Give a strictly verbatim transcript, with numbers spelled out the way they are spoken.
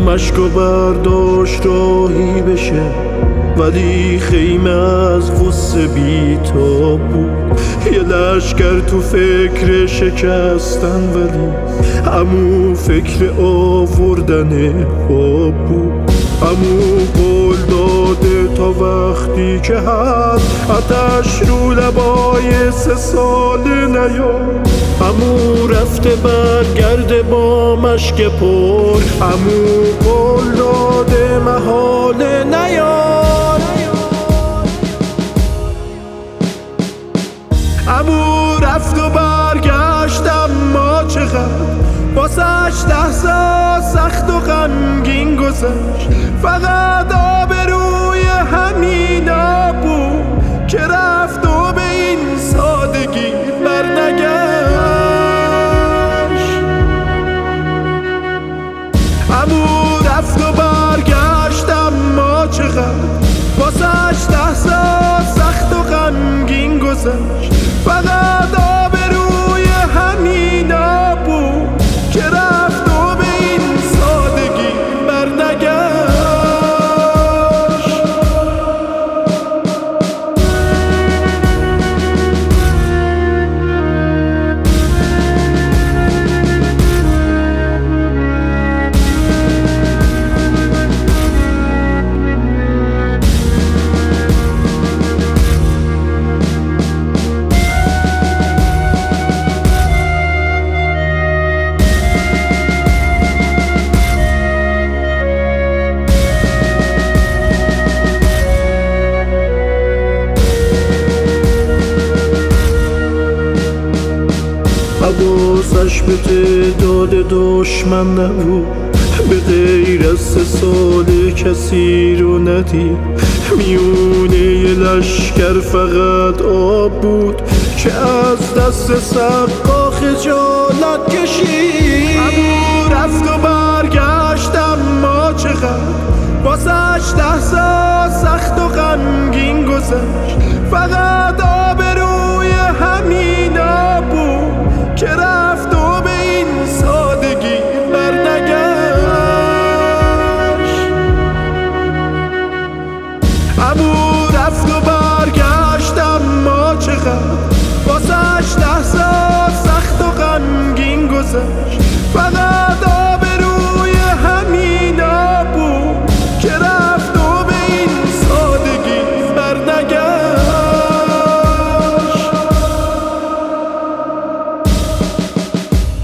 مشکو برداشت راهی بشه، ولی خیمه از غصه بی‌تاب بود. یه لشکر تو فکر شکستن، ولی همون فکر آوردن خواب بود. همون قول داده تا وقتی که هست آتش رو لبای سه ساله نیاد. همون رفته برگرده با مشک پر، همون قول داده محاله نیاد. همون رفت و برگشت، اما چقدر واسش لحظه سخت و غمگین گذشت. فقط آبروی همینا بود که رفت و به این سادگی برنگشت. همون رفت و برگشت، اما چقدر واسش لحظه سخت و غمگین گذشت. فقط آبروی همینا بود که رفت و به این سادگی برنگشت. حواسش به تعداد دشمن نبود، به غیر از سه سال کسی رو ندید. میونه یه لشکر فقط آب بود که از دست سقا خجالت کشید. همون رفت و برگشت، اما چقدر واسش لحظه سخت و غمگین گذشت.